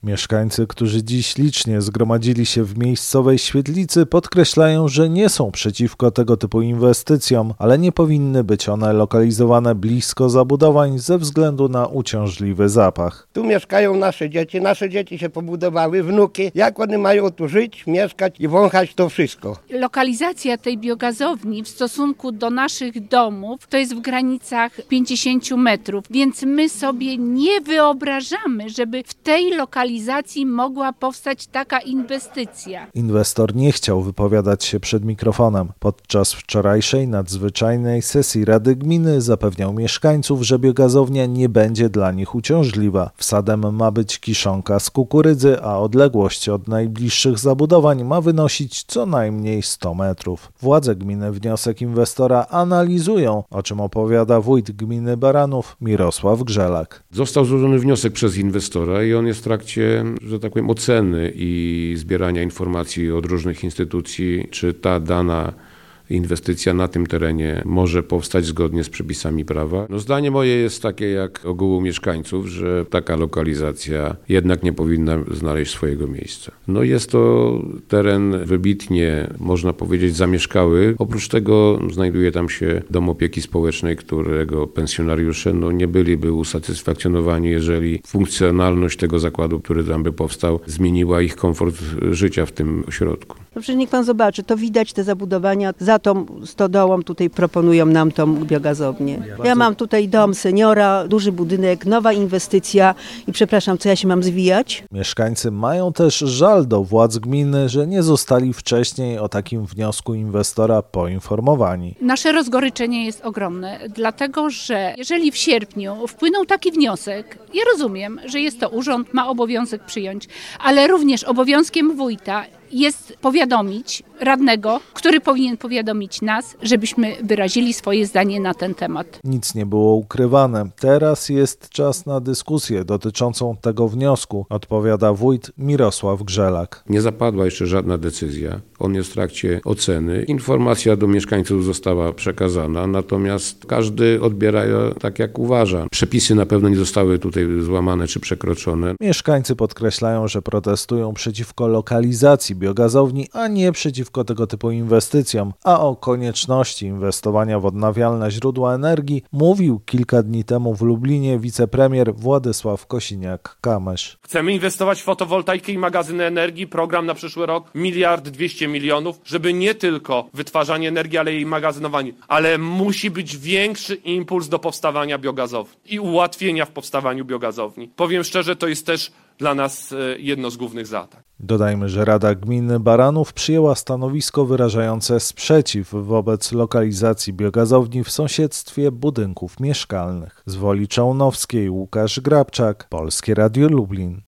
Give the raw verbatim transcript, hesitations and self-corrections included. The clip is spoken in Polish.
Mieszkańcy, którzy dziś licznie zgromadzili się w miejscowej świetlicy, podkreślają, że nie są przeciwko tego typu inwestycjom, ale nie powinny być one lokalizowane blisko zabudowań ze względu na uciążliwy zapach. Tu mieszkają nasze dzieci, nasze dzieci się pobudowały, wnuki. Jak one mają tu żyć, mieszkać i wąchać to wszystko? Lokalizacja tej biogazowni w stosunku do naszych domów to jest w granicach pięćdziesiąt metrów, więc my sobie nie wyobrażamy, żeby w tej lokalizacji mogła powstać taka inwestycja. Inwestor nie chciał wypowiadać się przed mikrofonem. Podczas wczorajszej nadzwyczajnej sesji Rady Gminy zapewniał mieszkańców, że biogazownia nie będzie dla nich uciążliwa. Wsadem ma być kiszonka z kukurydzy, a odległość od najbliższych zabudowań ma wynosić co najmniej sto metrów. Władze gminy wniosek inwestora analizują, o czym opowiada wójt gminy Baranów Mirosław Grzelak. Został złożony wniosek przez inwestora i on jest w trakcie, że tak powiem, oceny i zbierania informacji od różnych instytucji, czy ta dana inwestycja na tym terenie może powstać zgodnie z przepisami prawa. No zdanie moje jest takie jak ogółu mieszkańców, że taka lokalizacja jednak nie powinna znaleźć swojego miejsca. No jest to teren wybitnie, można powiedzieć, zamieszkały. Oprócz tego znajduje tam się dom opieki społecznej, którego pensjonariusze no, nie byliby usatysfakcjonowani, jeżeli funkcjonalność tego zakładu, który tam by powstał, zmieniła ich komfort życia w tym ośrodku. No przecież niech pan zobaczy, to widać te zabudowania. Za tą stodołą tutaj proponują nam tą biogazownię. Ja mam tutaj dom seniora, duży budynek, nowa inwestycja i przepraszam, co ja się mam zwijać? Mieszkańcy mają też żal do władz gminy, że nie zostali wcześniej o takim wniosku inwestora poinformowani. Nasze rozgoryczenie jest ogromne, dlatego że jeżeli w sierpniu wpłynął taki wniosek, ja rozumiem, że jest to urząd, ma obowiązek przyjąć, ale również obowiązkiem wójta jest powiadomić radnego, który powinien powiadomić nas, żebyśmy wyrazili swoje zdanie na ten temat. Nic nie było ukrywane. Teraz jest czas na dyskusję dotyczącą tego wniosku, odpowiada wójt Mirosław Grzelak. Nie zapadła jeszcze żadna decyzja. On jest w trakcie oceny. Informacja do mieszkańców została przekazana, natomiast każdy odbiera ją tak, jak uważa. Przepisy na pewno nie zostały tutaj złamane czy przekroczone. Mieszkańcy podkreślają, że protestują przeciwko lokalizacji biogazowni, a nie przeciwko tego typu inwestycjom, a o konieczności inwestowania w odnawialne źródła energii mówił kilka dni temu w Lublinie wicepremier Władysław Kosiniak-Kamysz. Chcemy inwestować w fotowoltaikę i magazyny energii, program na przyszły rok miliard dwieście milionów, żeby nie tylko wytwarzanie energii, ale jej magazynowanie, ale musi być większy impuls do powstawania biogazowni i ułatwienia w powstawaniu biogazowni. Powiem szczerze, to jest też dla nas jedno z głównych zadań. Dodajmy, że Rada Gminy Baranów przyjęła stanowisko wyrażające sprzeciw wobec lokalizacji biogazowni w sąsiedztwie budynków mieszkalnych. Z Woli Czołnowskiej Łukasz Grabczak, Polskie Radio Lublin.